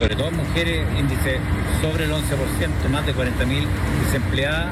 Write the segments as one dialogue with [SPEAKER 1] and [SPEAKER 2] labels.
[SPEAKER 1] sobre todo mujeres, índice sobre el 11%, más de 40.000 desempleadas.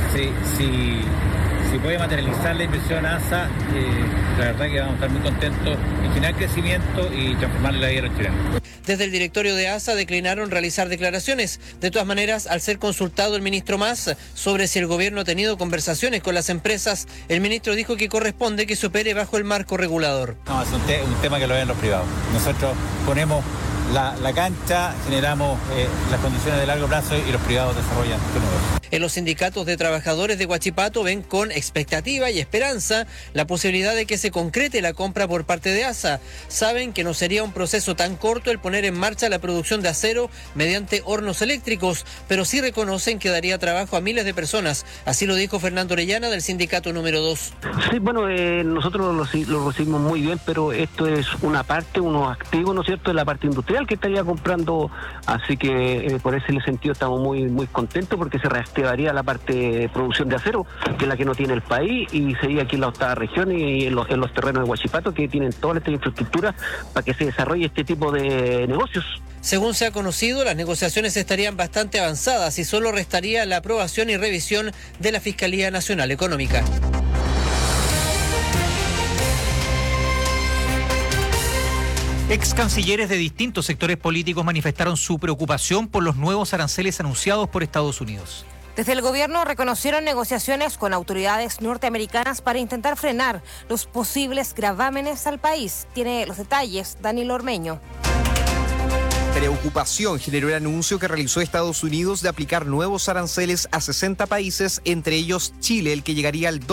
[SPEAKER 1] Si puede materializar la inversión ASA, la verdad que vamos a estar muy contentos en generar crecimiento y transformarle la vida a los chilenos.
[SPEAKER 2] Desde el directorio de ASA declinaron realizar declaraciones. De todas maneras, al ser consultado el ministro Mas sobre si el gobierno ha tenido conversaciones con las empresas, el ministro dijo que corresponde que se opere bajo el marco regulador.
[SPEAKER 1] No, es un tema que lo ven los privados. Nosotros ponemos la cancha, generamos las condiciones de largo plazo y los privados desarrollan su negocio.
[SPEAKER 2] En los sindicatos de trabajadores de Huachipato ven con expectativa y esperanza la posibilidad de que se concrete la compra por parte de ASA. Saben que no sería un proceso tan corto el poner en marcha la producción de acero mediante hornos eléctricos, pero sí reconocen que daría trabajo a miles de personas. Así lo dijo Fernando Orellana del sindicato número 2.
[SPEAKER 3] Sí, bueno, nosotros lo recibimos muy bien, pero esto es una parte, unos activos, ¿no es cierto?, de la parte industrial que estaría comprando, así que por ese sentido estamos muy contentos porque se reactivaría la parte de producción de acero, que es la que no tiene el país, y sería aquí en la octava región y en los terrenos de Huachipato, que tienen toda esta infraestructura para que se desarrolle este tipo de negocios.
[SPEAKER 2] Según se ha conocido, las negociaciones estarían bastante avanzadas y solo restaría la aprobación y revisión de la Fiscalía Nacional Económica.
[SPEAKER 4] Ex cancilleres de distintos sectores políticos manifestaron su preocupación por los nuevos aranceles anunciados por Estados Unidos.
[SPEAKER 5] Desde el gobierno reconocieron negociaciones con autoridades norteamericanas para intentar frenar los posibles gravámenes al país. Tiene los detalles Daniel Ormeño.
[SPEAKER 6] Preocupación generó el anuncio que realizó Estados Unidos de aplicar nuevos aranceles a 60 países, entre ellos Chile, el que llegaría al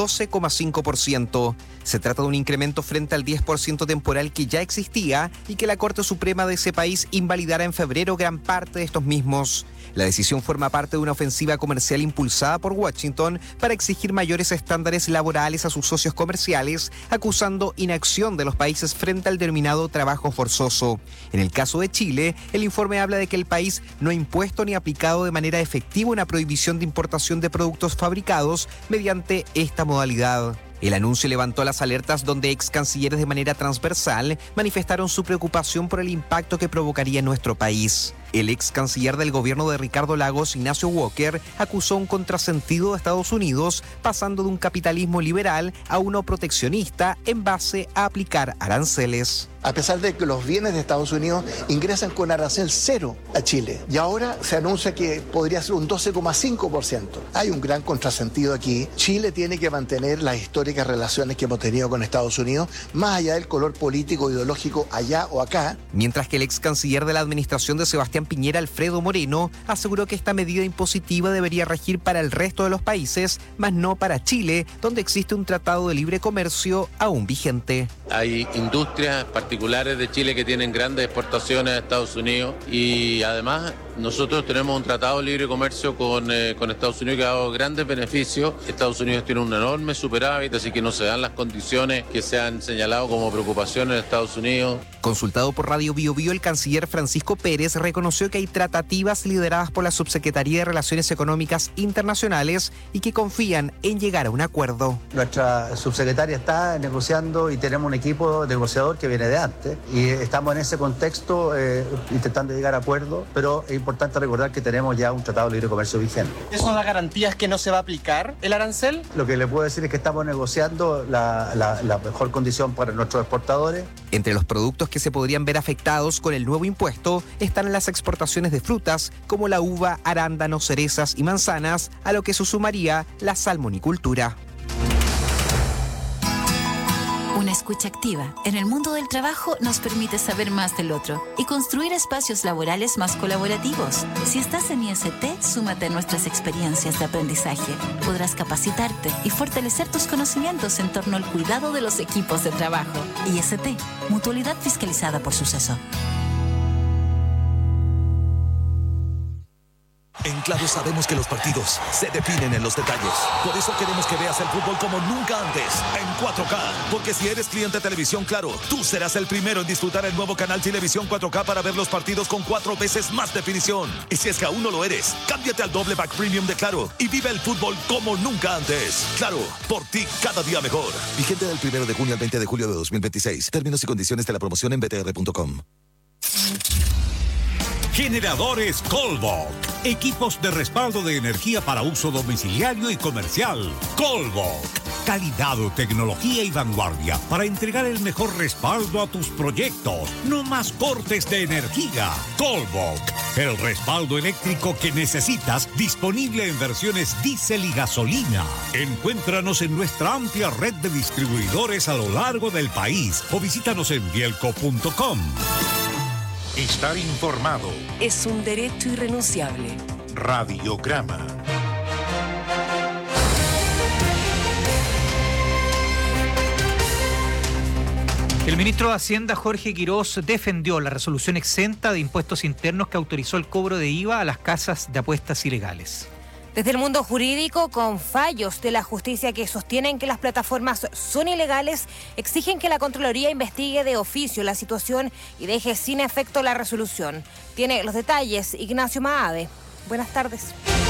[SPEAKER 6] 12,5%. Se trata de un incremento frente al 10% temporal que ya existía y que la Corte Suprema de ese país invalidará en febrero gran parte de estos mismos. La decisión forma parte de una ofensiva comercial impulsada por Washington para exigir mayores estándares laborales a sus socios comerciales, acusando inacción de los países frente al denominado trabajo forzoso. En el caso de Chile, el informe habla de que el país no ha impuesto ni aplicado de manera efectiva una prohibición de importación de productos fabricados mediante esta modalidad. El anuncio levantó las alertas donde ex cancilleres de manera transversal manifestaron su preocupación por el impacto que provocaría en nuestro país. El ex canciller del gobierno de Ricardo Lagos, Ignacio Walker, acusó un contrasentido de Estados Unidos, pasando de un capitalismo liberal a uno proteccionista en base a aplicar aranceles.
[SPEAKER 7] A pesar de que los bienes de Estados Unidos ingresan con arancel cero a Chile, y ahora se anuncia que podría ser un 12,5%. Hay un gran contrasentido aquí. Chile tiene que mantener las históricas relaciones que hemos tenido con Estados Unidos, más allá del color político, ideológico, allá o acá.
[SPEAKER 6] Mientras que el ex canciller de la administración de Sebastián Piñera, Alfredo Moreno, aseguró que esta medida impositiva debería regir para el resto de los países, mas no para Chile, donde existe un tratado de libre comercio aún vigente.
[SPEAKER 8] Hay industrias particulares de Chile que tienen grandes exportaciones a Estados Unidos y además nosotros tenemos un tratado de libre comercio con Estados Unidos que ha dado grandes beneficios. Estados Unidos tiene un enorme superávit, así que no se dan las condiciones que se han señalado como preocupación en Estados Unidos.
[SPEAKER 6] Consultado por Radio Bio Bio, el canciller Francisco Pérez reconoció que hay tratativas lideradas por la Subsecretaría de Relaciones Económicas Internacionales y que confían en llegar a un acuerdo.
[SPEAKER 9] Nuestra subsecretaria está negociando y tenemos un equipo negociador que viene de antes y estamos en ese contexto intentando llegar a acuerdos, pero es importante recordar que tenemos ya un tratado de libre comercio vigente.
[SPEAKER 10] ¿Eso da garantías que no se va a aplicar el arancel?
[SPEAKER 9] Lo que le puedo decir es que estamos negociando la mejor condición para nuestros exportadores.
[SPEAKER 6] Entre los productos que se podrían ver afectados con el nuevo impuesto están las exportaciones de frutas como la uva, arándanos, cerezas y manzanas, a lo que se sumaría la salmonicultura.
[SPEAKER 11] Una escucha activa en el mundo del trabajo nos permite saber más del otro y construir espacios laborales más colaborativos. Si estás en IST, súmate a nuestras experiencias de aprendizaje. Podrás capacitarte y fortalecer tus conocimientos en torno al cuidado de los equipos de trabajo. IST, Mutualidad Fiscalizada por Suceso.
[SPEAKER 12] En Claro sabemos que los partidos se definen en los detalles. Por eso queremos que veas el fútbol como nunca antes, en 4K. Porque si eres cliente de Televisión Claro, tú serás el primero en disfrutar el nuevo canal Televisión 4K para ver los partidos con 4 veces más definición. Y si es que aún no lo eres, cámbiate al doble pack premium de Claro y vive el fútbol como nunca antes. Claro, por ti cada día mejor. Vigente del 1 de junio al 20 de julio de 2026. Términos y condiciones de la promoción en btr.com.
[SPEAKER 13] Generadores Colbok. Equipos de respaldo de energía para uso domiciliario y comercial. Colbok. Calidad, tecnología y vanguardia para entregar el mejor respaldo a tus proyectos. No más cortes de energía. Colbok. El respaldo eléctrico que necesitas, disponible en versiones diésel y gasolina. Encuéntranos en nuestra amplia red de distribuidores a lo largo del país o visítanos en bielco.com.
[SPEAKER 14] Estar informado
[SPEAKER 15] es un derecho irrenunciable.
[SPEAKER 14] Radiograma.
[SPEAKER 4] El ministro de Hacienda, Jorge Quirós, defendió la resolución exenta de impuestos internos que autorizó el cobro de IVA a las casas de apuestas ilegales.
[SPEAKER 5] Desde el mundo jurídico, con fallos de la justicia que sostienen que las plataformas son ilegales, exigen que la Contraloría investigue de oficio la situación y deje sin efecto la resolución. Tiene los detalles Ignacio Maade. Buenas tardes.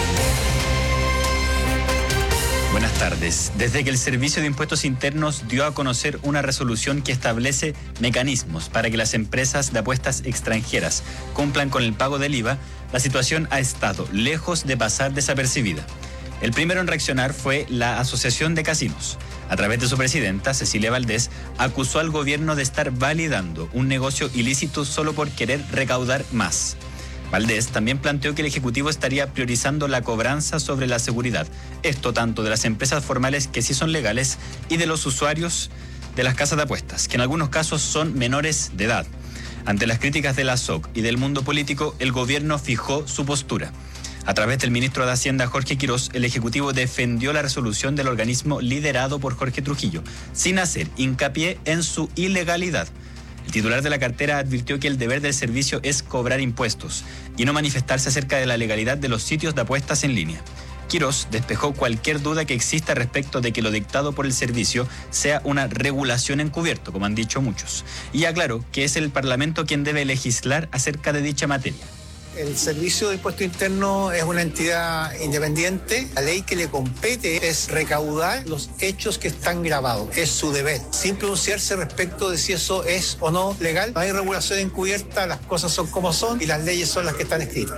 [SPEAKER 16] Buenas tardes. Desde que el Servicio de Impuestos Internos dio a conocer una resolución que establece mecanismos para que las empresas de apuestas extranjeras cumplan con el pago del IVA, la situación ha estado lejos de pasar desapercibida. El primero en reaccionar fue la Asociación de Casinos. A través de su presidenta, Cecilia Valdés, acusó al gobierno de estar validando un negocio ilícito solo por querer recaudar más. Valdés también planteó que el Ejecutivo estaría priorizando la cobranza sobre la seguridad, esto tanto de las empresas formales que sí son legales y de los usuarios de las casas de apuestas, que en algunos casos son menores de edad. Ante las críticas de la SOC y del mundo político, el gobierno fijó su postura. A través del ministro de Hacienda, Jorge Quirós, el Ejecutivo defendió la resolución del organismo liderado por Jorge Trujillo, sin hacer hincapié en su ilegalidad. El titular de la cartera advirtió que el deber del servicio es cobrar impuestos y no manifestarse acerca de la legalidad de los sitios de apuestas en línea. Quirós despejó cualquier duda que exista respecto de que lo dictado por el servicio sea una regulación encubierto, como han dicho muchos, y aclaró que es el Parlamento quien debe legislar acerca de dicha materia.
[SPEAKER 17] El Servicio de Impuesto Interno es una entidad independiente. La ley que le compete es recaudar los hechos que están grabados. Es su deber, sin pronunciarse respecto de si eso es o no legal. No hay regulación encubierta, las cosas son como son y las leyes son las que están escritas.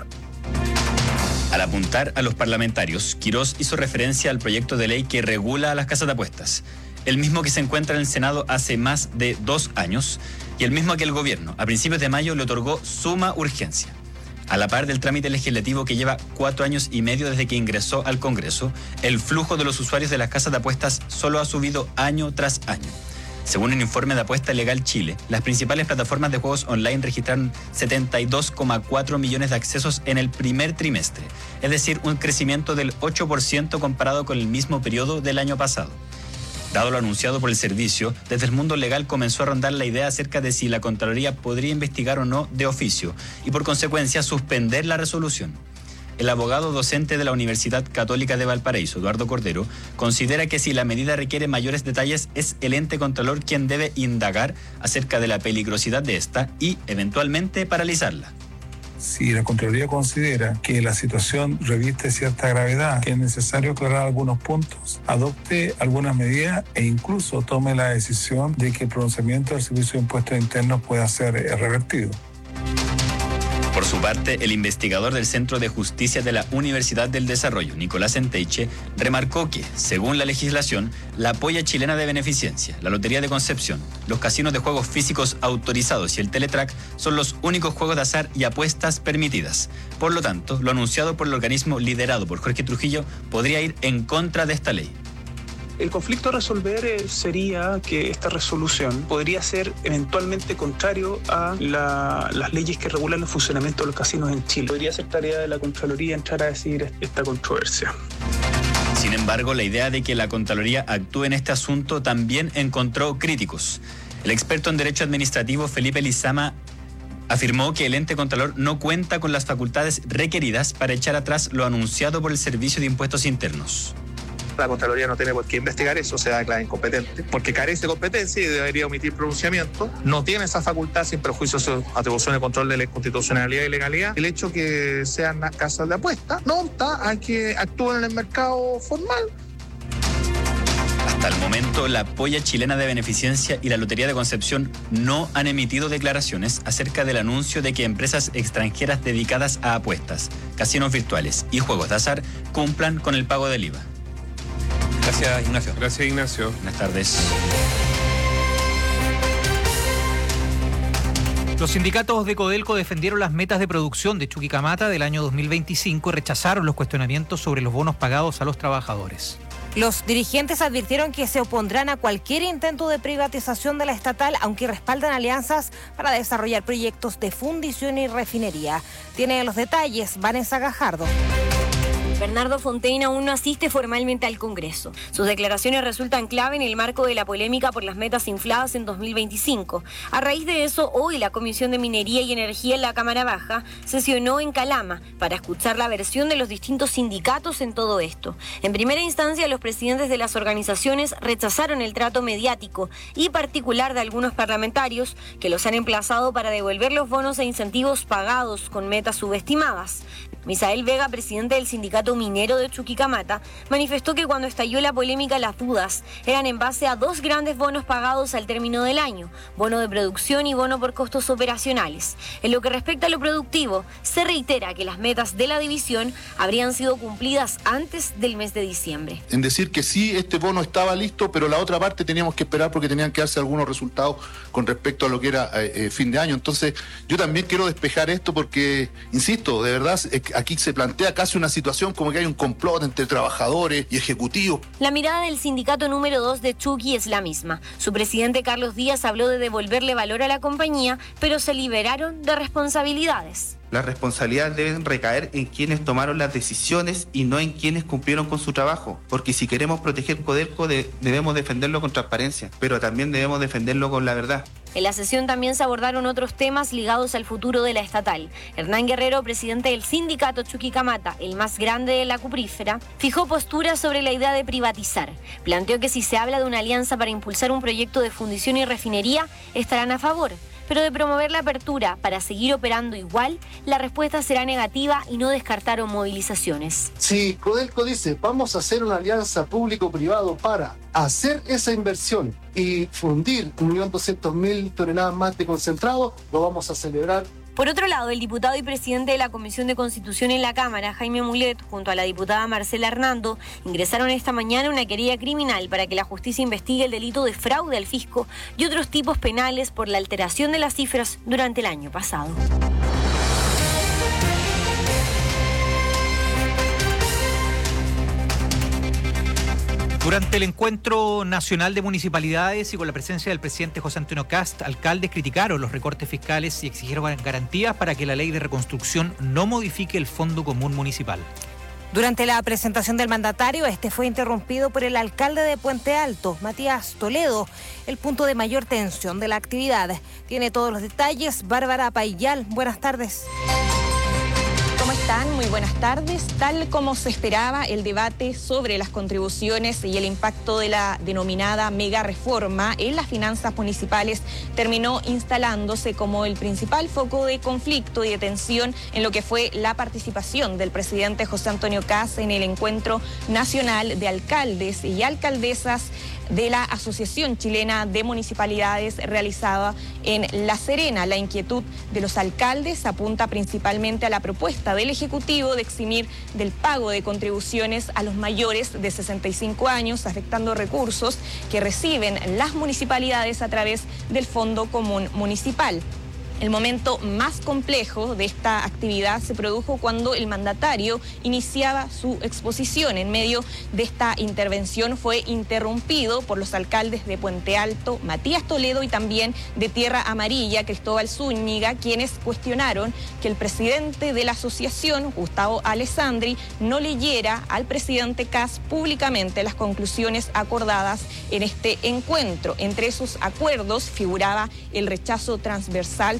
[SPEAKER 16] Al apuntar a los parlamentarios, Quirós hizo referencia al proyecto de ley que regula a las casas de apuestas, el mismo que se encuentra en el Senado hace más de 2 años y el mismo que el gobierno, a principios de mayo, le otorgó suma urgencia. A la par del trámite legislativo que lleva 4 años y medio desde que ingresó al Congreso, el flujo de los usuarios de las casas de apuestas solo ha subido año tras año. Según un informe de Apuesta Legal Chile, las principales plataformas de juegos online registraron 72,4 millones de accesos en el primer trimestre, es decir, un crecimiento del 8% comparado con el mismo periodo del año pasado. Dado lo anunciado por el servicio, desde el mundo legal comenzó a rondar la idea acerca de si la Contraloría podría investigar o no de oficio y por consecuencia suspender la resolución. El abogado docente de la Universidad Católica de Valparaíso, Eduardo Cordero, considera que si la medida requiere mayores detalles, es el ente contralor quien debe indagar acerca de la peligrosidad de esta y, eventualmente, paralizarla.
[SPEAKER 18] Si la Contraloría considera que la situación reviste cierta gravedad, que es necesario aclarar algunos puntos, adopte algunas medidas e incluso tome la decisión de que el pronunciamiento del Servicio de Impuestos Internos pueda ser revertido.
[SPEAKER 16] Por su parte, el investigador del Centro de Justicia de la Universidad del Desarrollo, Nicolás Enteiche, remarcó que, según la legislación, la polla chilena de beneficencia, la Lotería de Concepción, los casinos de juegos físicos autorizados y el Teletrack son los únicos juegos de azar y apuestas permitidas. Por lo tanto, lo anunciado por el organismo liderado por Jorge Trujillo podría ir en contra de esta ley.
[SPEAKER 19] El conflicto a resolver sería que esta resolución podría ser eventualmente contrario a las leyes que regulan el funcionamiento de los casinos en Chile. Podría ser tarea de la Contraloría entrar a decidir esta controversia.
[SPEAKER 16] Sin embargo, la idea de que la Contraloría actúe en este asunto también encontró críticos. El experto en Derecho Administrativo Felipe Lizama afirmó que el ente contralor no cuenta con las facultades requeridas para echar atrás lo anunciado por el Servicio de Impuestos Internos.
[SPEAKER 20] La Contraloría no tiene por qué investigar eso, se declara incompetente, porque carece de competencia y debería omitir pronunciamiento. No tiene esa facultad sin perjuicio de su atribución de control de la constitucionalidad y legalidad. El hecho que sean las casas de apuesta no opta a que actúen en el mercado formal.
[SPEAKER 16] Hasta Hasta el momento, la Polla Chilena de Beneficencia y la Lotería de Concepción no han emitido declaraciones acerca del anuncio de que empresas extranjeras dedicadas a apuestas, casinos virtuales y juegos de azar cumplan con el pago del IVA.
[SPEAKER 1] Gracias, Ignacio.
[SPEAKER 21] Gracias, Ignacio.
[SPEAKER 16] Buenas tardes.
[SPEAKER 4] Los sindicatos de Codelco defendieron las metas de producción de Chuquicamata del año 2025 y rechazaron los cuestionamientos sobre los bonos pagados a los trabajadores.
[SPEAKER 5] Los dirigentes advirtieron que se opondrán a cualquier intento de privatización de la estatal, aunque respaldan alianzas para desarrollar proyectos de fundición y refinería. Tiene los detalles Vanessa Gajardo.
[SPEAKER 22] Bernardo Fontaine aún no asiste formalmente al Congreso. Sus declaraciones resultan clave en el marco de la polémica por las metas infladas en 2025. A raíz de eso, hoy la Comisión de Minería y Energía en la Cámara Baja sesionó en Calama para escuchar la versión de los distintos sindicatos en todo esto. En primera instancia, los presidentes de las organizaciones rechazaron el trato mediático y particular de algunos parlamentarios que los han emplazado para devolver los bonos e incentivos pagados con metas subestimadas. Misael Vega, presidente del sindicato minero de Chuquicamata, manifestó que cuando estalló la polémica las dudas eran en base a dos grandes bonos pagados al término del año, bono de producción y bono por costos operacionales. En lo que respecta a lo productivo, se reitera que las metas de la división habrían sido cumplidas antes del mes de diciembre.
[SPEAKER 23] En decir que sí, este bono estaba listo, pero la otra parte teníamos que esperar porque tenían que darse algunos resultados con respecto a lo que era fin de año. Entonces, yo también quiero despejar esto porque, insisto, de verdad, aquí se plantea casi una situación como que hay un complot entre trabajadores y ejecutivos.
[SPEAKER 22] La mirada del sindicato número 2 de Chuqui es la misma. Su presidente Carlos Díaz habló de devolverle valor a la compañía, pero se liberaron de responsabilidades.
[SPEAKER 24] Las responsabilidades deben recaer en quienes tomaron las decisiones y no en quienes cumplieron con su trabajo. Porque si queremos proteger Codelco, debemos defenderlo con transparencia, pero también debemos defenderlo con la verdad.
[SPEAKER 22] En la sesión también se abordaron otros temas ligados al futuro de la estatal. Hernán Guerrero, presidente del sindicato Chuquicamata, el más grande de la cuprífera, fijó postura sobre la idea de privatizar. Planteó que si se habla de una alianza para impulsar un proyecto de fundición y refinería, estarán a favor. Pero de promover la apertura para seguir operando igual, la respuesta será negativa y no descartaron movilizaciones.
[SPEAKER 25] Si Codelco dice vamos a hacer una alianza público-privado para hacer esa inversión y fundir 1.200.000 toneladas más de concentrado, lo vamos a celebrar.
[SPEAKER 22] Por otro lado, el diputado y presidente de la Comisión de Constitución en la Cámara, Jaime Mulet, junto a la diputada Marcela Hernando, ingresaron esta mañana una querella criminal para que la justicia investigue el delito de fraude al fisco y otros tipos penales por la alteración de las cifras durante el año pasado.
[SPEAKER 4] Durante el encuentro nacional de municipalidades y con la presencia del presidente José Antonio Kast, alcaldes criticaron los recortes fiscales y exigieron garantías para que la ley de reconstrucción no modifique el Fondo Común Municipal.
[SPEAKER 5] Durante la presentación del mandatario, este fue interrumpido por el alcalde de Puente Alto, Matías Toledo, el punto de mayor tensión de la actividad. Tiene todos los detalles Bárbara Payal. Buenas tardes.
[SPEAKER 26] ¿Cómo están? Muy buenas tardes. Tal como se esperaba, el debate sobre las contribuciones y el impacto de la denominada mega reforma en las finanzas municipales terminó instalándose como el principal foco de conflicto y de tensión en lo que fue la participación del presidente José Antonio Kast en el encuentro nacional de alcaldes y alcaldesas de la Asociación Chilena de Municipalidades realizada en La Serena. La inquietud de los alcaldes apunta principalmente a la propuesta del Ejecutivo de eximir del pago de contribuciones a los mayores de 65 años, afectando recursos que reciben las municipalidades a través del Fondo Común Municipal. El momento más complejo de esta actividad se produjo cuando el mandatario iniciaba su exposición. En medio de esta intervención fue interrumpido por los alcaldes de Puente Alto, Matías Toledo, y también de Tierra Amarilla, Cristóbal Zúñiga, quienes cuestionaron que el presidente de la asociación, Gustavo Alessandri, no leyera al presidente Kast públicamente las conclusiones acordadas en este encuentro. Entre esos acuerdos figuraba el rechazo transversal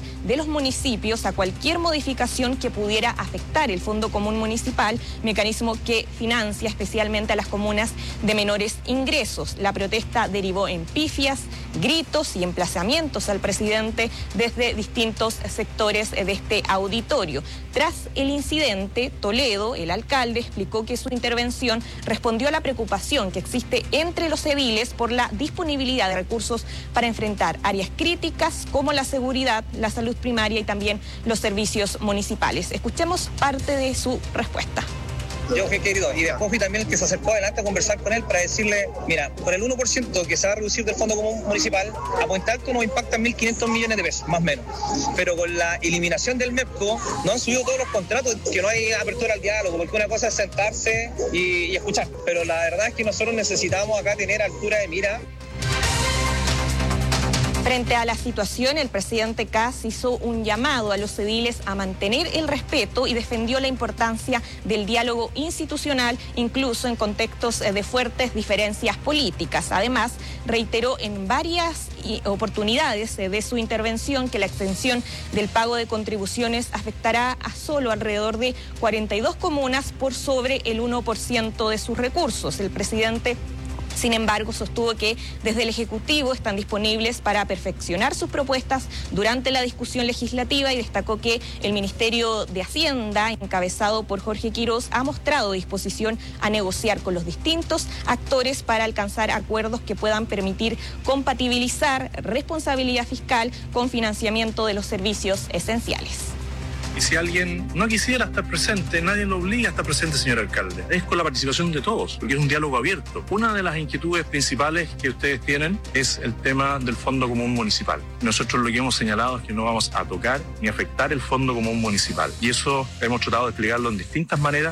[SPEAKER 26] de los municipios a cualquier modificación que pudiera afectar el Fondo Común Municipal, mecanismo que financia especialmente a las comunas de menores ingresos. La protesta derivó en pifias, gritos y emplazamientos al presidente desde distintos sectores de este auditorio. Tras el incidente, Toledo, el alcalde, explicó que su intervención respondió a la preocupación que existe entre los ediles por la disponibilidad de recursos para enfrentar áreas críticas como la seguridad, la salud primaria y también los servicios municipales. Escuchemos parte de su respuesta.
[SPEAKER 2] Yo fui querido y después fui también el que se acercó adelante a conversar con él para decirle, mira, por el 1% que se va a reducir del Fondo Común Municipal, a Puente Alto nos impactan 1.500 millones de pesos, más o menos. Pero con la eliminación del MEPCO no han subido todos los contratos, que no hay apertura al diálogo, porque una cosa es sentarse y escuchar. Pero la verdad es que nosotros necesitamos acá tener altura de mira.
[SPEAKER 26] Frente a la situación, el presidente Kast hizo un llamado a los ediles a mantener el respeto y defendió la importancia del diálogo institucional, incluso en contextos de fuertes diferencias políticas. Además, reiteró en varias oportunidades de su intervención que la extensión del pago de contribuciones afectará a solo alrededor de 42 comunas por sobre el 1% de sus recursos. El presidente, sin embargo, sostuvo que desde el Ejecutivo están disponibles para perfeccionar sus propuestas durante la discusión legislativa y destacó que el Ministerio de Hacienda, encabezado por Jorge Quiroz, ha mostrado disposición a negociar con los distintos actores para alcanzar acuerdos que puedan permitir compatibilizar responsabilidad fiscal con financiamiento de los servicios esenciales.
[SPEAKER 3] Y si alguien no quisiera estar presente, nadie lo obliga a estar presente, señor alcalde. Es con la participación de todos, porque es un diálogo abierto. Una de las inquietudes principales que ustedes tienen es el tema del Fondo Común Municipal. Nosotros lo que hemos señalado es que no vamos a tocar ni afectar el Fondo Común Municipal. Y eso hemos tratado de explicarlo en distintas maneras.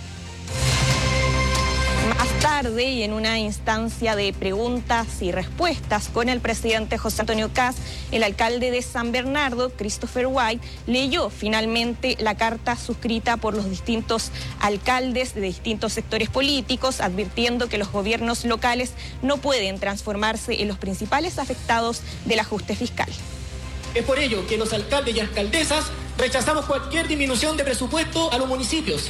[SPEAKER 26] Más tarde, y en una instancia de preguntas y respuestas con el presidente José Antonio Kast, el alcalde de San Bernardo, Christopher White, leyó finalmente la carta suscrita por los distintos alcaldes de distintos sectores políticos, advirtiendo que los gobiernos locales no pueden transformarse en los principales afectados del ajuste fiscal.
[SPEAKER 7] Es por ello que los alcaldes y alcaldesas rechazamos cualquier disminución de presupuesto a los municipios.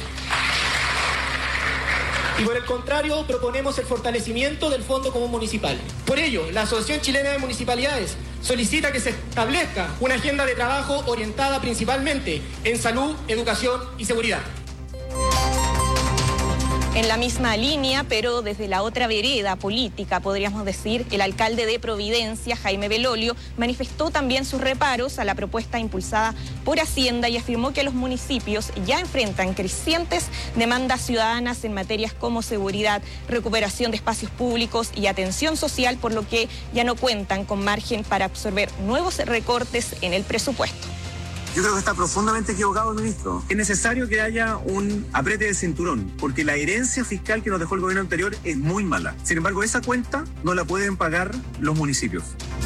[SPEAKER 7] Y por el contrario, proponemos el fortalecimiento del Fondo Común Municipal. Por ello, la Asociación Chilena de Municipalidades solicita que se establezca una agenda de trabajo orientada principalmente en salud, educación y seguridad.
[SPEAKER 26] En la misma línea, pero desde la otra vereda política, podríamos decir, el alcalde de Providencia, Jaime Belolio, manifestó también sus reparos a la propuesta impulsada por Hacienda y afirmó que los municipios ya enfrentan crecientes demandas ciudadanas en materias como seguridad, recuperación de espacios públicos y atención social, por lo que ya no cuentan con margen para absorber nuevos recortes en el presupuesto.
[SPEAKER 8] Yo creo que está profundamente equivocado el ministro. Es necesario que haya un apriete de cinturón, porque la herencia fiscal que nos dejó el gobierno anterior es muy mala. Sin embargo, esa cuenta no la pueden pagar los municipios.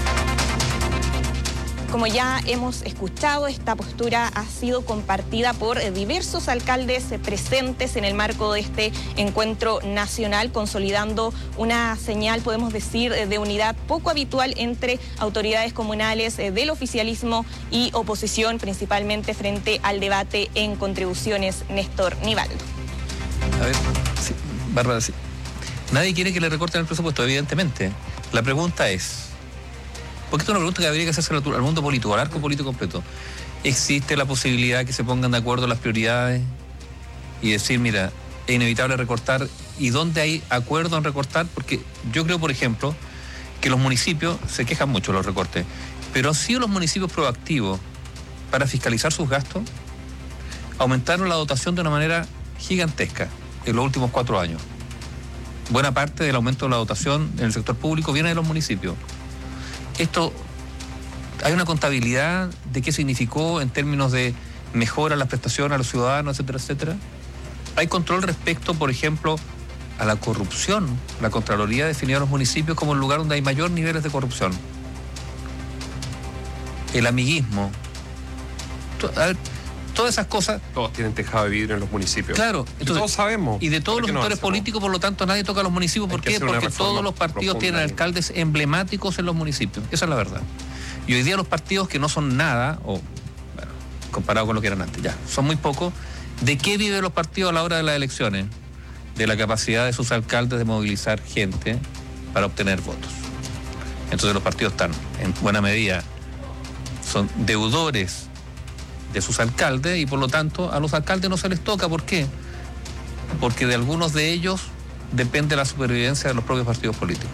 [SPEAKER 26] Como ya hemos escuchado, esta postura ha sido compartida por diversos alcaldes presentes en el marco de este encuentro nacional, consolidando una señal, podemos decir, de unidad poco habitual entre autoridades comunales del oficialismo y oposición, principalmente frente al debate en contribuciones. Néstor Nivaldo.
[SPEAKER 10] A ver, sí, Bárbara, sí. Nadie quiere que le recorten el presupuesto, evidentemente. La pregunta es, porque esto es una pregunta que habría que hacerse al mundo político, al arco político completo. ¿Existe la posibilidad que se pongan de acuerdo las prioridades y decir, mira, es inevitable recortar? ¿Y dónde hay acuerdo en recortar? Porque yo creo, por ejemplo, que los municipios se quejan mucho de los recortes, pero han sido los municipios proactivos para fiscalizar sus gastos, aumentaron la dotación de una manera gigantesca en los últimos 4 años. Buena parte del aumento de la dotación en el sector público viene de los municipios. Esto, hay una contabilidad de qué significó en términos de mejora en las prestaciones a los ciudadanos, etcétera, etcétera. Hay control respecto, por ejemplo, a la corrupción. La Contraloría definió a los municipios como el lugar donde hay mayor niveles de corrupción. El amiguismo. A ver, todas esas cosas.
[SPEAKER 21] Todos tienen tejado de vidrio en los municipios.
[SPEAKER 10] Claro, entonces,
[SPEAKER 21] todos sabemos.
[SPEAKER 10] Y de todos los sectores políticos, por lo tanto, nadie toca a los municipios. ¿Por qué? Porque todos los partidos tienen alcaldes emblemáticos en los municipios. Esa es la verdad. Y hoy día los partidos que no son nada, o bueno, comparado con lo que eran antes, ya, son muy pocos. ¿De qué viven los partidos a la hora de las elecciones? De la capacidad de sus alcaldes de movilizar gente para obtener votos. Entonces los partidos están, en buena medida, son deudores de sus alcaldes y por lo tanto a los alcaldes no se les toca. ¿Por qué? Porque de algunos de ellos depende la supervivencia de los propios partidos políticos.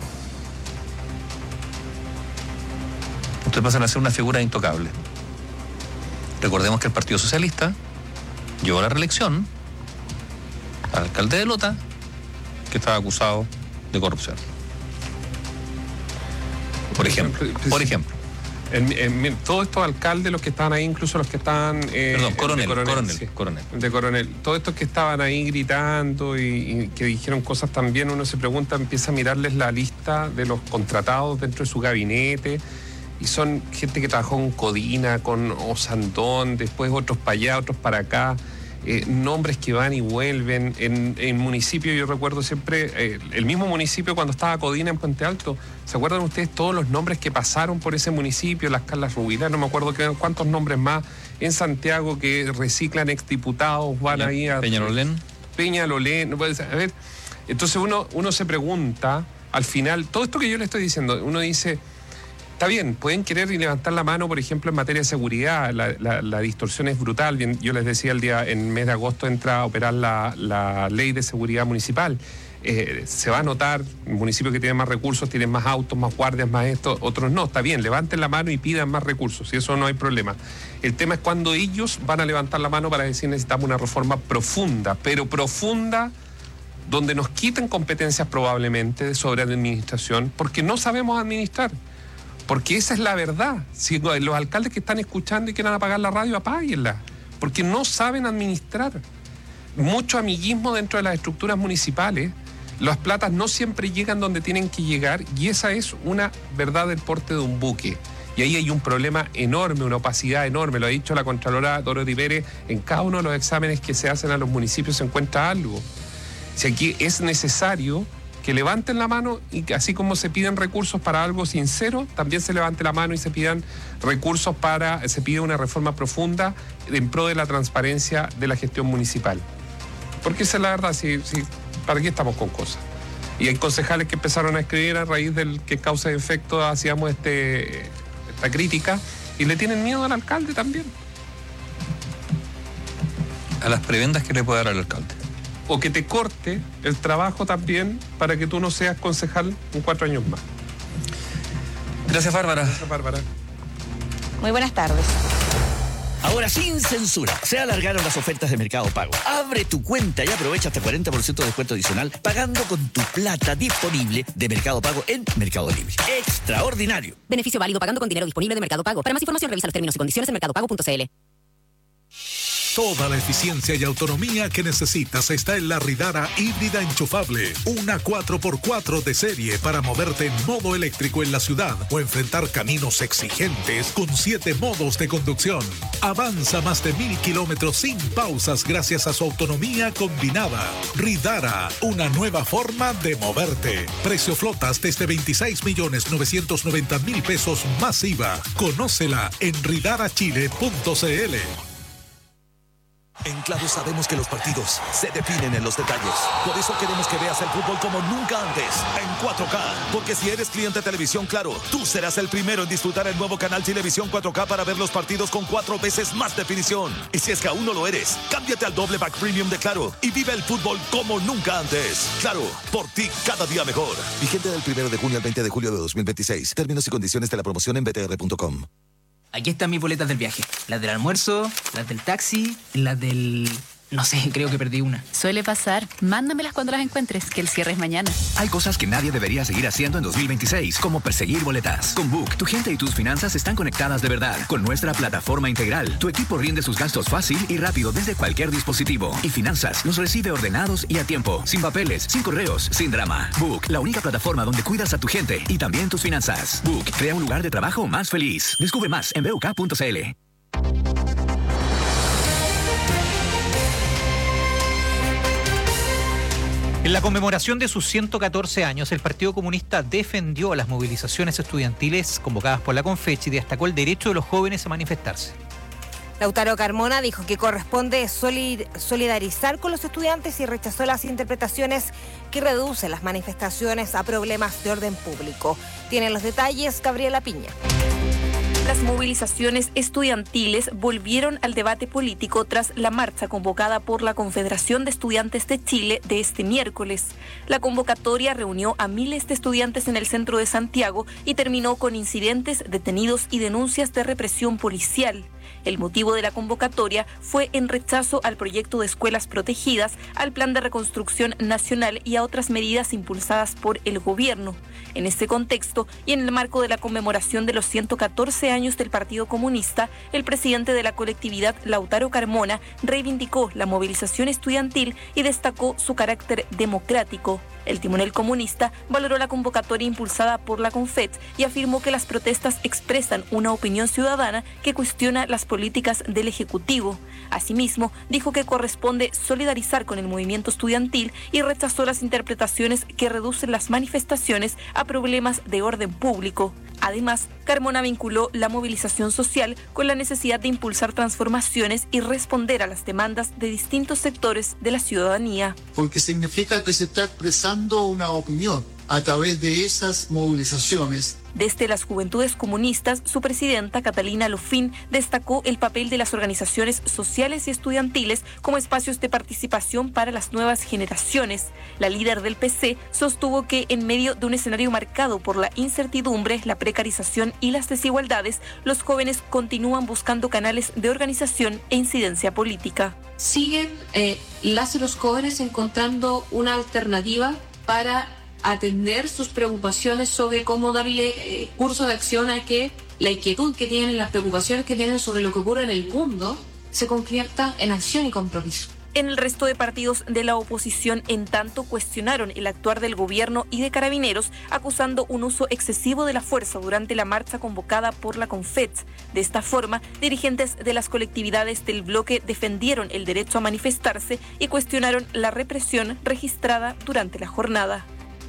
[SPEAKER 10] Entonces pasan a ser una figura intocable. Recordemos que el Partido Socialista llevó a la reelección al alcalde de Lota, que estaba acusado de corrupción. Por ejemplo.
[SPEAKER 21] Todos estos alcaldes, los que estaban ahí, incluso los que estaban... coronel. Todos estos que estaban ahí gritando y que dijeron cosas también, uno se pregunta, empieza a mirarles la lista de los contratados dentro de su gabinete, y son gente que trabajó en Codina, con Osandón, después otros para allá, otros para acá, nombres que van y vuelven. En municipio, yo recuerdo siempre, el mismo municipio cuando estaba Codina en Puente Alto, ¿se acuerdan ustedes todos los nombres que pasaron por ese municipio? Las Carlas Rubilar, no me acuerdo cuántos nombres más, en Santiago que reciclan exdiputados, van ahí a...
[SPEAKER 10] Peñalolén,
[SPEAKER 21] a ver, entonces uno se pregunta, al final, todo esto que yo le estoy diciendo, uno dice... Está bien, pueden querer y levantar la mano, por ejemplo, en materia de seguridad. La distorsión es brutal. Bien, yo les decía, en mes de agosto entra a operar la ley de seguridad municipal. Se va a notar, municipios que tienen más recursos, tienen más autos, más guardias, más esto, otros no. Está bien, levanten la mano y pidan más recursos, y eso no hay problema. El tema es cuando ellos van a levantar la mano para decir necesitamos una reforma profunda, pero profunda, donde nos quiten competencias probablemente sobre administración, porque no sabemos administrar. Porque esa es la verdad. Si los alcaldes que están escuchando y quieran apagar la radio, apáguenla. Porque no saben administrar. Mucho amiguismo dentro de las estructuras municipales. Las platas no siempre llegan donde tienen que llegar, y esa es una verdad del porte de un buque. Y ahí hay un problema enorme, una opacidad enorme. Lo ha dicho la Contralora Dorothy Pérez, en cada uno de los exámenes que se hacen a los municipios se encuentra algo. Si aquí es necesario que levanten la mano, y que así como se piden recursos para algo sincero, también se levante la mano y se pidan recursos se pide una reforma profunda en pro de la transparencia de la gestión municipal. Porque esa es la verdad, ¿para qué estamos con cosas? Y hay concejales que empezaron a escribir a raíz del que causa y efecto hacíamos esta crítica, y le tienen miedo al alcalde también.
[SPEAKER 10] A las prebendas que le puede dar al alcalde.
[SPEAKER 21] O que te corte el trabajo también para que tú no seas concejal en 4 años más.
[SPEAKER 10] Gracias, Bárbara.
[SPEAKER 26] Muy buenas tardes.
[SPEAKER 6] Ahora sin censura, se alargaron las ofertas de Mercado Pago. Abre tu cuenta y aprovecha hasta 40% de descuento adicional pagando con tu plata disponible de Mercado Pago en Mercado Libre. ¡Extraordinario!
[SPEAKER 22] Beneficio válido pagando con dinero disponible de Mercado Pago. Para más información revisa los términos y condiciones en mercadopago.cl.
[SPEAKER 14] Toda la eficiencia y autonomía que necesitas está en la Ridara híbrida enchufable. Una 4x4 de serie para moverte en modo eléctrico en la ciudad o enfrentar caminos exigentes con 7 modos de conducción. Avanza más de 1000 kilómetros sin pausas gracias a su autonomía combinada. Ridara, una nueva forma de moverte. Precio flotas desde 26.990.000 pesos más IVA. Conócela en ridarachile.cl.
[SPEAKER 6] En Claro sabemos que los partidos se definen en los detalles. Por eso queremos que veas el fútbol como nunca antes, en 4K. Porque si eres cliente de Televisión Claro, tú serás el primero en disfrutar el nuevo canal Televisión 4K para ver los partidos con 4 veces más definición. Y si es que aún no lo eres, cámbiate al doble pack premium de Claro y vive el fútbol como nunca antes. Claro, por ti cada día mejor. Vigente del 1 de junio al 20 de julio de 2026. Términos y condiciones de la promoción en btr.com.
[SPEAKER 9] Aquí están mis boletas del viaje. Las del almuerzo, las del taxi, las del... No sé, creo que perdí una.
[SPEAKER 11] Suele pasar. Mándamelas cuando las encuentres, que el cierre es mañana.
[SPEAKER 12] Hay cosas que nadie debería seguir haciendo en 2026, como perseguir boletas. Con Book, tu gente y tus finanzas están conectadas de verdad. Con nuestra plataforma integral, tu equipo rinde sus gastos fácil y rápido desde cualquier dispositivo. Y Finanzas los recibe ordenados y a tiempo, sin papeles, sin correos, sin drama. Book, la única plataforma donde cuidas a tu gente y también tus finanzas. Book, crea un lugar de trabajo más feliz. Descubre más en buk.cl.
[SPEAKER 4] En la conmemoración de sus 114 años, el Partido Comunista defendió las movilizaciones estudiantiles convocadas por la Confechi y destacó el derecho de los jóvenes a manifestarse.
[SPEAKER 5] Lautaro Carmona dijo que corresponde solidarizar con los estudiantes y rechazó las interpretaciones que reducen las manifestaciones a problemas de orden público. Tienen los detalles Gabriela Piña.
[SPEAKER 13] Las movilizaciones estudiantiles volvieron al debate político tras la marcha convocada por la Confederación de Estudiantes de Chile de este miércoles. La convocatoria reunió a miles de estudiantes en el centro de Santiago y terminó con incidentes, detenidos y denuncias de represión policial. El motivo de la convocatoria fue en rechazo al proyecto de escuelas protegidas, al Plan de Reconstrucción Nacional y a otras medidas impulsadas por el gobierno. En este contexto y en el marco de la conmemoración de los 114 años del Partido Comunista, el presidente de la colectividad, Lautaro Carmona, reivindicó la movilización estudiantil y destacó su carácter democrático. El timonel comunista valoró la convocatoria impulsada por la CONFET y afirmó que las protestas expresan una opinión ciudadana que cuestiona las políticas del Ejecutivo. Asimismo, dijo que corresponde solidarizar con el movimiento estudiantil y rechazó las interpretaciones que reducen las manifestaciones a problemas de orden público. Además, Carmona vinculó la movilización social con la necesidad de impulsar transformaciones y responder a las demandas de distintos sectores de la ciudadanía.
[SPEAKER 25] Porque significa que se está expresando una opinión a través de esas movilizaciones.
[SPEAKER 13] Desde las Juventudes Comunistas, su presidenta, Catalina Lofín, destacó el papel de las organizaciones sociales y estudiantiles como espacios de participación para las nuevas generaciones. La líder del PC sostuvo que en medio de un escenario marcado por la incertidumbre, la precarización y las desigualdades, los jóvenes continúan buscando canales de organización e incidencia política.
[SPEAKER 15] Siguen las y los jóvenes encontrando una alternativa para atender sus preocupaciones sobre cómo darle curso de acción a que la inquietud que tienen, las preocupaciones que tienen sobre lo que ocurre en el mundo se convierta en acción y compromiso.
[SPEAKER 13] En el resto de partidos de la oposición, en tanto, cuestionaron el actuar del gobierno y de Carabineros, acusando un uso excesivo de la fuerza durante la marcha convocada por la CONFET. De esta forma, dirigentes de las colectividades del bloque defendieron el derecho a manifestarse y cuestionaron la represión registrada durante la jornada.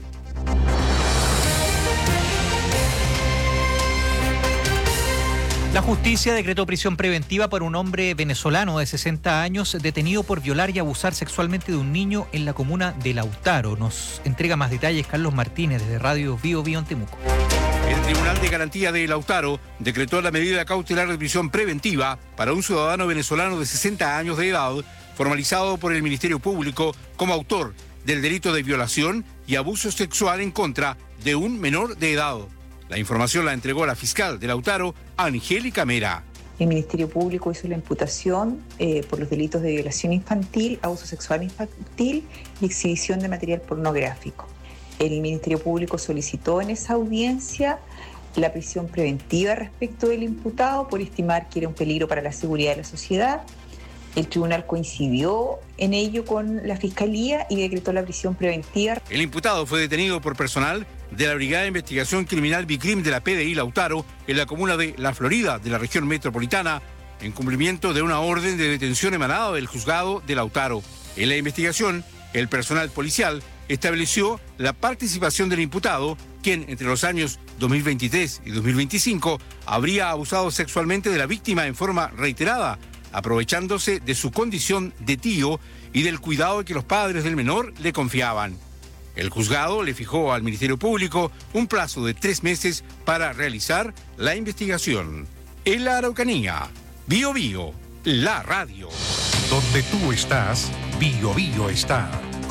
[SPEAKER 4] La justicia decretó prisión preventiva por un hombre venezolano de 60 años detenido por violar y abusar sexualmente de un niño en la comuna de Lautaro. Nos entrega más detalles Carlos Martínez desde Radio Bio Bio en Temuco.
[SPEAKER 17] El Tribunal de Garantía de Lautaro decretó la medida cautelar de prisión preventiva para un ciudadano venezolano de 60 años de edad, formalizado por el Ministerio Público como autor del delito de violación y abuso sexual en contra de un menor de edad. La información la entregó la fiscal de Lautaro, Angélica Mera.
[SPEAKER 18] El Ministerio Público hizo la imputación por los delitos de violación infantil, abuso sexual infantil y exhibición de material pornográfico. El Ministerio Público solicitó en esa audiencia la prisión preventiva respecto del imputado por estimar que era un peligro para la seguridad de la sociedad. El tribunal coincidió en ello con la Fiscalía y decretó la prisión preventiva.
[SPEAKER 17] El imputado fue detenido por personal de la Brigada de Investigación Criminal BICRIM de la PDI Lautaro en la comuna de La Florida de la región metropolitana, en cumplimiento de una orden de detención emanada del juzgado de Lautaro. En la investigación, el personal policial estableció la participación del imputado, quien entre los años 2023 y 2025 habría abusado sexualmente de la víctima en forma reiterada, aprovechándose de su condición de tío y del cuidado que los padres del menor le confiaban. El juzgado le fijó al Ministerio Público un plazo de 3 meses para realizar la investigación. En la Araucanía, Bio Bio, la radio.
[SPEAKER 14] Donde tú estás, Bio Bio está.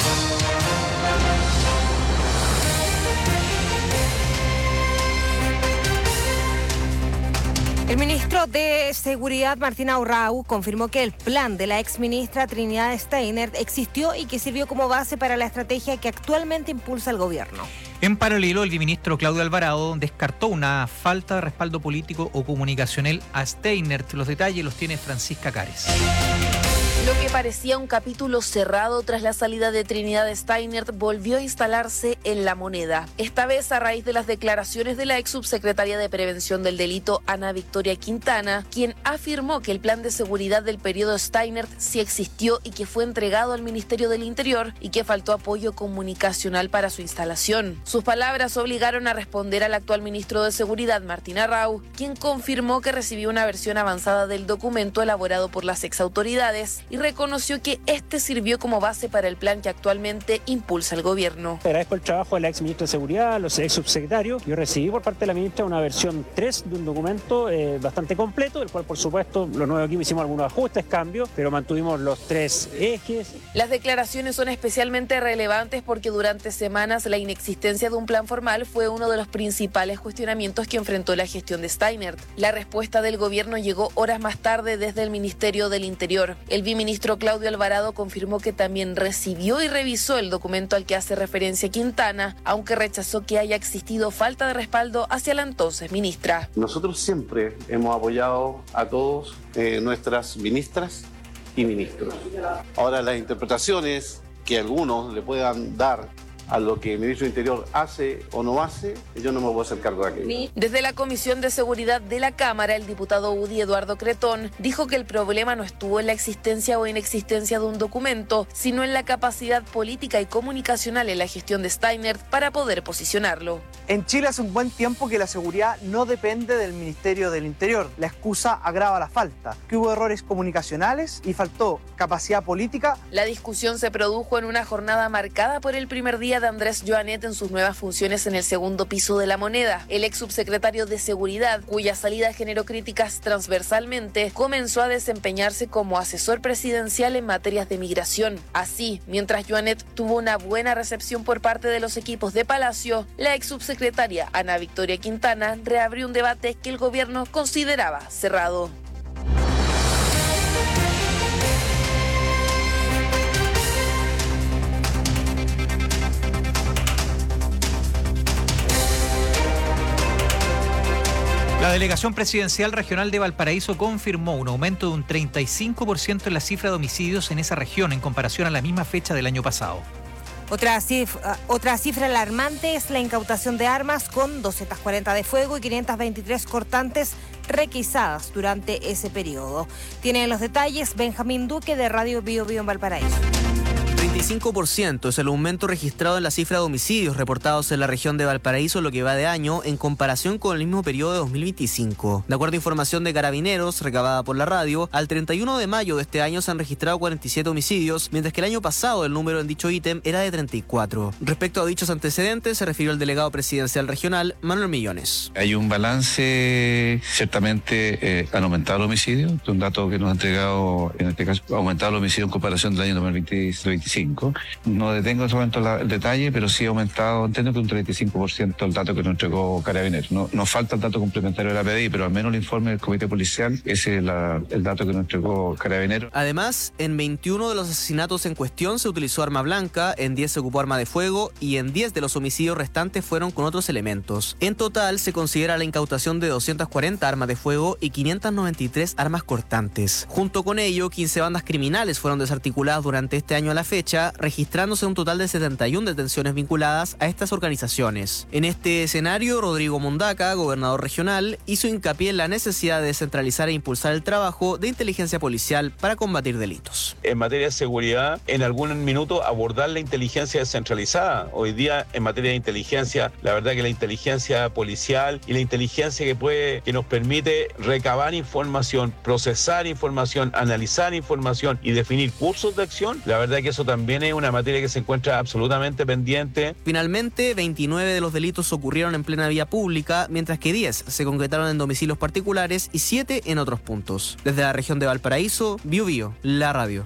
[SPEAKER 5] El ministro de Seguridad, Martín Aurrau, confirmó que el plan de la exministra Trinidad Steiner existió y que sirvió como base para la estrategia que actualmente impulsa el gobierno.
[SPEAKER 4] En paralelo, el ministro Claudio Alvarado descartó una falta de respaldo político o comunicacional a Steiner. Los detalles los tiene Francisca Cares.
[SPEAKER 1] Lo que parecía un capítulo cerrado tras la salida de Trinidad Steinert volvió a instalarse en La Moneda. Esta vez a raíz de las declaraciones de la ex subsecretaria de Prevención del Delito, Ana Victoria Quintana, quien afirmó que el plan de seguridad del periodo Steinert sí existió y que fue entregado al Ministerio del Interior y que faltó apoyo comunicacional para su instalación. Sus palabras obligaron a responder al actual ministro de Seguridad, Martín Arrau, quien confirmó que recibió una versión avanzada del documento elaborado por las exautoridades y reconoció que este sirvió como base para el plan que actualmente impulsa el gobierno.
[SPEAKER 16] Agradezco el trabajo de la ex ministra de Seguridad, los ex subsecretarios. Yo recibí por parte de la ministra una versión 3 de un documento bastante completo, del cual por supuesto los nuevos equipos hicimos algunos ajustes, cambios, pero mantuvimos los 3 ejes.
[SPEAKER 1] Las declaraciones son especialmente relevantes porque durante semanas la inexistencia de un plan formal fue uno de los principales cuestionamientos que enfrentó la gestión de Steinert. La respuesta del gobierno llegó horas más tarde desde el Ministerio del Interior. El ministro Claudio Alvarado confirmó que también recibió y revisó el documento al que hace referencia Quintana, aunque rechazó que haya existido falta de respaldo hacia la entonces ministra.
[SPEAKER 19] Nosotros siempre hemos apoyado a todos nuestras ministras y ministros. Ahora, las interpretaciones que algunos le puedan dar a lo que el ministro del Interior hace o no hace, yo no me voy a hacer cargo de aquello.
[SPEAKER 1] Desde la Comisión de Seguridad de la Cámara, el diputado UDI Eduardo Cretón dijo que el problema no estuvo en la existencia o inexistencia de un documento, sino en la capacidad política y comunicacional en la gestión de Steinert para poder posicionarlo.
[SPEAKER 20] En Chile hace un buen tiempo que la seguridad no depende del Ministerio del Interior. La excusa agrava la falta, que hubo errores comunicacionales y faltó capacidad política.
[SPEAKER 1] La discusión se produjo en una jornada marcada por el primer día de Andrés Joanet en sus nuevas funciones en el segundo piso de La Moneda. El ex subsecretario de Seguridad, cuya salida generó críticas transversalmente, comenzó a desempeñarse como asesor presidencial en materias de migración. Así, mientras Joanet tuvo una buena recepción por parte de los equipos de Palacio, la ex subsecretaria Ana Victoria Quintana reabrió un debate que el gobierno consideraba cerrado.
[SPEAKER 4] La Delegación Presidencial Regional de Valparaíso confirmó un aumento de un 35% en la cifra de homicidios en esa región en comparación a la misma fecha del año pasado.
[SPEAKER 5] Otra cifra alarmante es la incautación de armas con 240 de fuego y 523 cortantes requisadas durante ese periodo. Tienen los detalles Benjamín Duque de Radio Bio Bio en Valparaíso.
[SPEAKER 23] 35% es el aumento registrado en la cifra de homicidios reportados en la región de Valparaíso en lo que va de año en comparación con el mismo periodo de 2025. De acuerdo a información de Carabineros recabada por la radio, al 31 de mayo de este año se han registrado 47 homicidios, mientras que el año pasado el número en dicho ítem era de 34. Respecto a dichos antecedentes, se refirió el delegado presidencial regional, Manuel Millones.
[SPEAKER 24] Hay un balance, ciertamente han aumentado los homicidios, un dato que nos ha entregado, en este caso, ha aumentado los homicidios en comparación del año 2025. No detengo en este momento el detalle, pero sí ha aumentado, entiendo que un 35% el dato que nos entregó Carabineros. No falta el dato complementario de la PDI, pero al menos el informe del Comité Policial, ese es el dato que nos entregó Carabineros.
[SPEAKER 23] Además, en 21 de los asesinatos en cuestión se utilizó arma blanca, en 10 se ocupó arma de fuego y en 10 de los homicidios restantes fueron con otros elementos. En total, se considera la incautación de 240 armas de fuego y 593 armas cortantes. Junto con ello, 15 bandas criminales fueron desarticuladas durante este año a la fecha, registrándose un total de 71 detenciones vinculadas a estas organizaciones. En este escenario, Rodrigo Mondaca, gobernador regional, hizo hincapié en la necesidad de descentralizar e impulsar el trabajo de inteligencia policial para combatir delitos.
[SPEAKER 27] En materia de seguridad, en algún minuto abordar la inteligencia descentralizada. Hoy día, en materia de inteligencia, la verdad que la inteligencia policial y la inteligencia que nos permite recabar información, procesar información, analizar información y definir cursos de acción, la verdad que eso también es una materia que se encuentra absolutamente pendiente.
[SPEAKER 23] Finalmente, 29 de los delitos ocurrieron en plena vía pública, mientras que 10 se concretaron en domicilios particulares y 7 en otros puntos. Desde la región de Valparaíso, Bio Bio, la radio.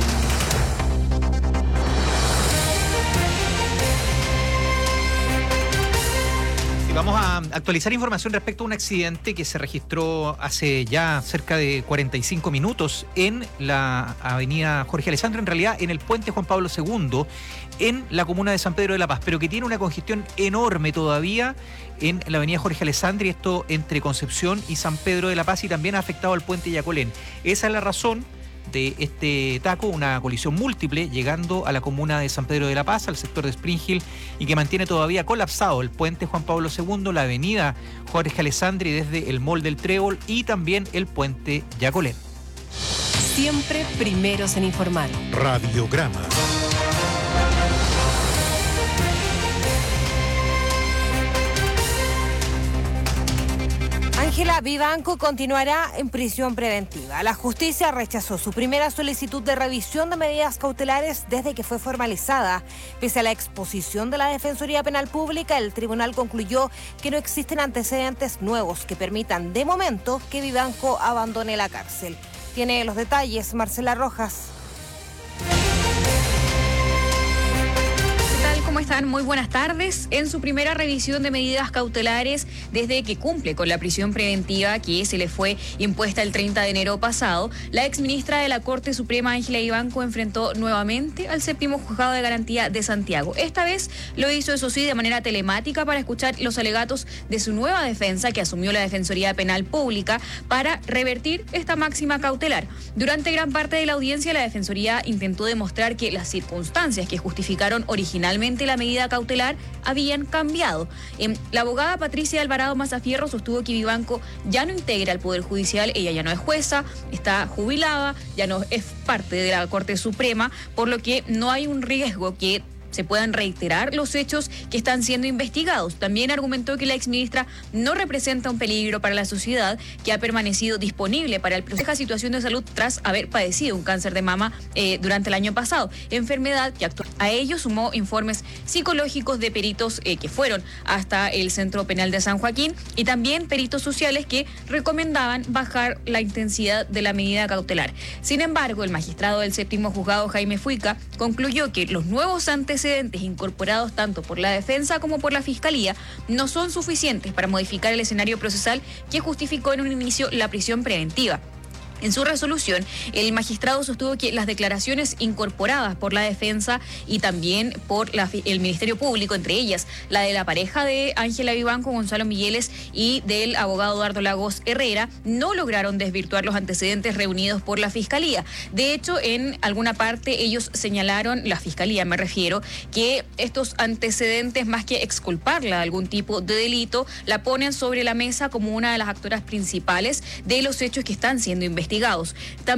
[SPEAKER 4] Vamos a actualizar información respecto a un accidente que se registró hace ya cerca de 45 minutos en la avenida Jorge Alessandro, en realidad en el puente Juan Pablo II, en la comuna de San Pedro de la Paz, pero que tiene una congestión enorme todavía en la avenida Jorge Alessandro, y esto entre Concepción y San Pedro de la Paz, y también ha afectado al puente Yacolén. Esa es la razón de este taco, una colisión múltiple, llegando a la comuna de San Pedro de la Paz, al sector de Spring Hill, y que mantiene todavía colapsado el puente Juan Pablo II, la avenida Jorge Alessandri desde el Mall del Trébol y también el puente Yacolén.
[SPEAKER 2] Siempre primeros en informar.
[SPEAKER 14] Radiograma.
[SPEAKER 5] Ángela Vivanco continuará en prisión preventiva. La justicia rechazó su primera solicitud de revisión de medidas cautelares desde que fue formalizada. Pese a la exposición de la Defensoría Penal Pública, el tribunal concluyó que no existen antecedentes nuevos que permitan de momento que Vivanco abandone la cárcel. Tiene los detalles Marcela Rojas.
[SPEAKER 3] ¿Cómo están? Muy buenas tardes. En su primera revisión de medidas cautelares desde que cumple con la prisión preventiva que se le fue impuesta el 30 de enero pasado, la exministra de la Corte Suprema, Ángela Vivanco, enfrentó nuevamente al séptimo juzgado de garantía de Santiago. Esta vez lo hizo, eso sí, de manera telemática para escuchar los alegatos de su nueva defensa que asumió la Defensoría Penal Pública para revertir esta máxima cautelar. Durante gran parte de la audiencia, la Defensoría intentó demostrar que las circunstancias que justificaron originalmente la medida cautelar habían cambiado. La abogada Patricia Alvarado Mazafierro sostuvo que Vivanco ya no integra el Poder Judicial, ella ya no es jueza, está jubilada, ya no es parte de la Corte Suprema, por lo que no hay un riesgo que se puedan reiterar los hechos que están siendo investigados. También argumentó que la exministra no representa un peligro para la sociedad, que ha permanecido disponible para el proceso de situación de salud tras haber padecido un cáncer de mama durante el año pasado, enfermedad que a ello sumó informes psicológicos de peritos que fueron hasta el Centro Penal de San Joaquín y también peritos sociales que recomendaban bajar la intensidad de la medida cautelar. Sin embargo, el magistrado del séptimo juzgado, Jaime Fuica, concluyó que los nuevos antecedentes incorporados tanto por la defensa como por la fiscalía no son suficientes para modificar el escenario procesal que justificó en un inicio la prisión preventiva. En su resolución, el magistrado sostuvo que las declaraciones incorporadas por la defensa y también por el Ministerio Público, entre ellas la de la pareja de Ángela Vivanco, Gonzalo Migueles, y del abogado Eduardo Lagos Herrera, no lograron desvirtuar los antecedentes reunidos por la Fiscalía. De hecho, en alguna parte ellos señalaron, la Fiscalía me refiero, que estos antecedentes, más que exculparla de algún tipo de delito, la ponen sobre la mesa como una de las actoras principales de los hechos que están siendo investigados.